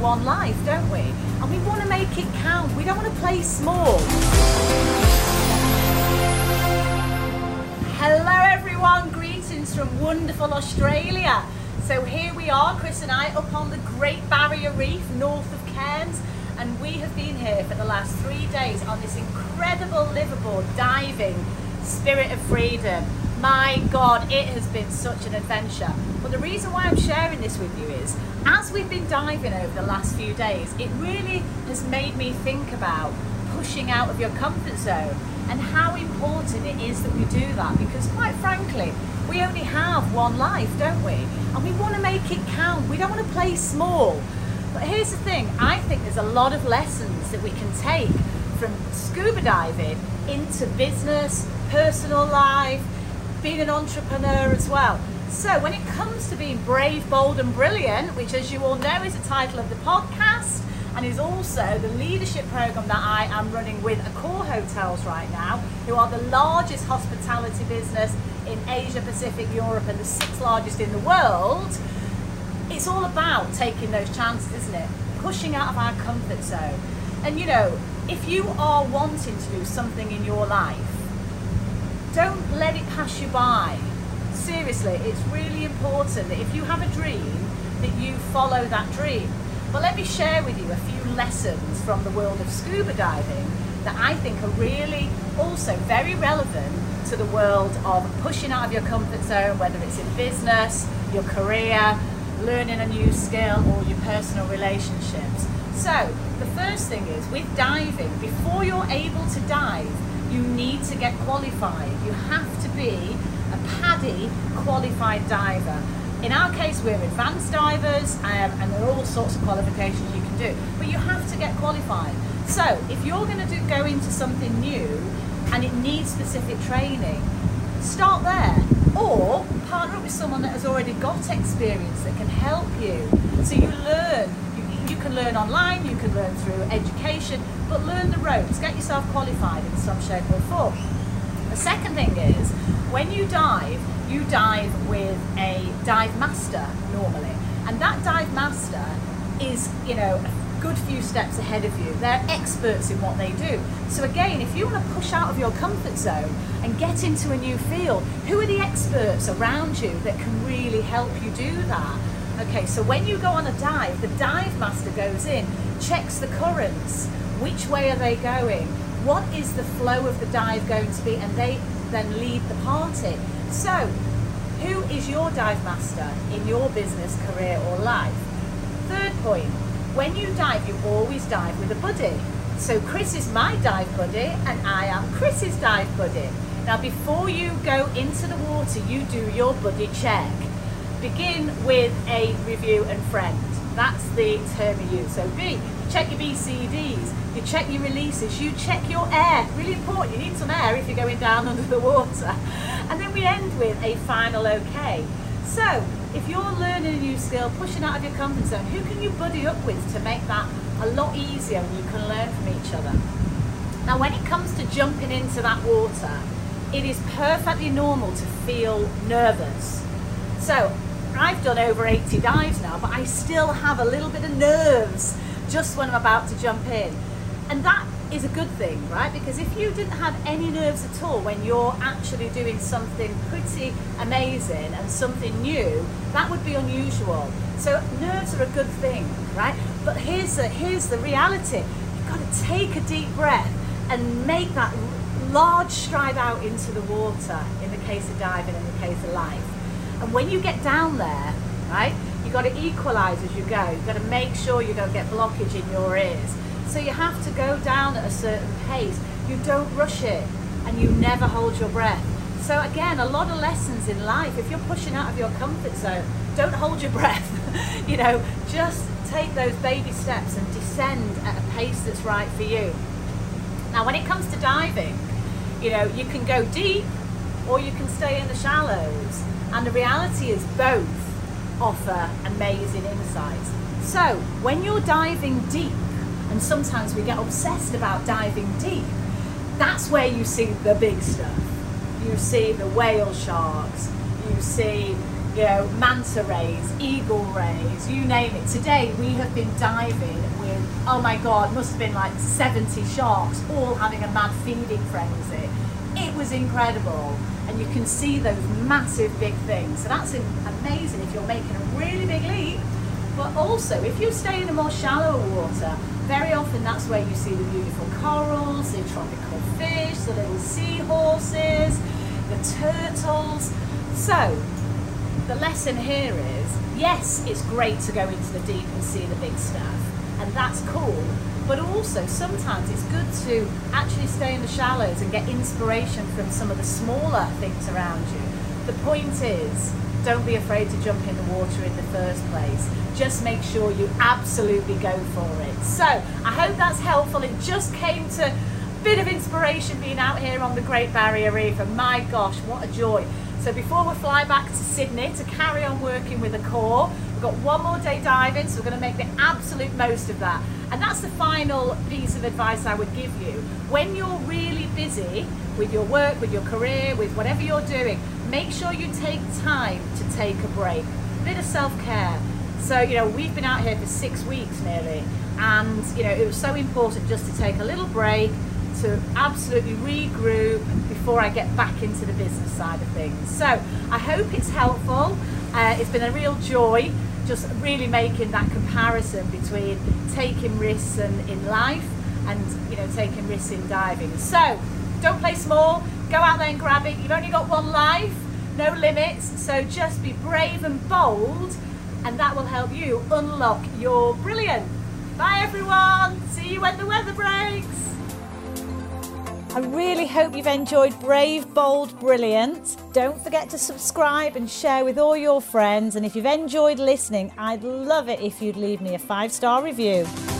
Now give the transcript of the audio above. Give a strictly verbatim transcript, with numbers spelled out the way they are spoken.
one life, don't we? And we want to make it count. We don't want to play small. Hello everyone, greetings from wonderful Australia. So here we are, Chris and I, up on the Great Barrier Reef north of Cairns, and we have been here for the last three days on this incredible liveaboard diving Spirit of Freedom. My God, it has been such an adventure. But the reason why I'm sharing this with you is, as we've been diving over the last few days, it really has made me think about pushing out of your comfort zone and how important it is that we do that, because quite frankly, we only have one life, don't we? And we want to make it count. We don't want to play small. But here's the thing, I think there's a lot of lessons that we can take from scuba diving into business, personal life, being an entrepreneur as well. So when it comes to being brave, bold and brilliant, which as you all know is the title of the podcast and is also the leadership program that I am running with Accor Hotels right now, who are the largest hospitality business in Asia Pacific, Europe and the sixth largest in the world, it's all about taking those chances, isn't it? Pushing out of our comfort zone. And you know, if you are wanting to do something in your life, don't let it pass you by. Seriously, it's really important that if you have a dream, that you follow that dream. But let me share with you a few lessons from the world of scuba diving that I think are really also very relevant to the world of pushing out of your comfort zone, whether it's in business, your career, learning a new skill, or your personal relationships. So the first thing is, with diving, before you're able to dive, you need to get qualified. You have to be a PADI qualified diver. In our case, we're advanced divers, um, and there are all sorts of qualifications you can do, but you have to get qualified. So if you're going to do, go into something new and it needs specific training, start there, or partner up with someone that has already got experience that can help you. So you learn. You can learn online, you can learn through education, but learn the ropes, get yourself qualified in some shape or form. The second thing is, when you dive, you dive with a dive master normally, and that dive master is, you know, a good few steps ahead of you. They're experts in what they do. So again, if you want to push out of your comfort zone and get into a new field, who are the experts around you that can really help you do that? Okay, so when you go on a dive, the dive master goes in, checks the currents, which way are they going, what is the flow of the dive going to be, and they then lead the party. So, who is your dive master in your business, career or life? Third point, when you dive, you always dive with a buddy. So Chris is my dive buddy and I am Chris's dive buddy. Now before you go into the water, you do your buddy check. Begin with a review and friend. That's the term you use. So B, you check your B C Ds, you check your releases, you check your air. Really important, you need some air if you're going down under the water. And then we end with a final okay. So if you're learning a new skill, pushing out of your comfort zone, who can you buddy up with to make that a lot easier and you can learn from each other? Now when it comes to jumping into that water, it is perfectly normal to feel nervous. So I've done over eighty dives now, but I still have a little bit of nerves just when I'm about to jump in. And that is a good thing, right? Because if you didn't have any nerves at all when you're actually doing something pretty amazing and something new, that would be unusual. So nerves are a good thing, right? But here's the, here's the reality. You've got to take a deep breath and make that large stride out into the water in the case of diving, in the case of life. And when you get down there, right, you've got to equalise as you go. You've got to make sure you don't get blockage in your ears. So you have to go down at a certain pace. You don't rush it and you never hold your breath. So again, a lot of lessons in life. If you're pushing out of your comfort zone, don't hold your breath. You know, just take those baby steps and descend at a pace that's right for you. Now when it comes to diving, you know, you can go deep or you can stay in the shallows. And the reality is both offer amazing insights. So when you're diving deep, and sometimes we get obsessed about diving deep, that's where you see the big stuff. You see the whale sharks, you see, you know, manta rays, eagle rays, you name it. Today we have been diving with, oh my God, must have been like seventy sharks, all having a mad feeding frenzy. It was incredible. And you can see those massive big things. So that's amazing if you're making a really big leap. But also, if you stay in a more shallow water, very often that's where you see the beautiful corals, the tropical fish, the little seahorses, the turtles. So, the lesson here is, yes, it's great to go into the deep and see the big stuff, and that's cool, but also sometimes it's good to actually stay in the shallows and get inspiration from some of the smaller things around you. The point is, don't be afraid to jump in the water in the first place. Just make sure you absolutely go for it. So, I hope that's helpful. It just came to a bit of inspiration being out here on the Great Barrier Reef, and my gosh, what a joy. So before we fly back to Sydney to carry on working with the core, we've got one more day diving, so we're going to make the absolute most of that. And that's the final piece of advice I would give you. When you're really busy with your work, with your career, with whatever you're doing, make sure you take time to take a break. A bit of self-care. So, you know, we've been out here for six weeks nearly, and, you know, it was so important just to take a little break, to absolutely regroup before I get back into the business side of things. So I hope it's helpful. Uh, it's been a real joy just really making that comparison between taking risks and in life and, you know, taking risks in diving. So don't play small, go out there and grab it. You've only got one life, no limits, so just be brave and bold, and that will help you unlock your brilliance. Bye everyone, see you when the weather breaks. I really hope you've enjoyed Brave, Bold, Brilliant. Don't forget to subscribe and share with all your friends. And if you've enjoyed listening, I'd love it if you'd leave me a five-star review.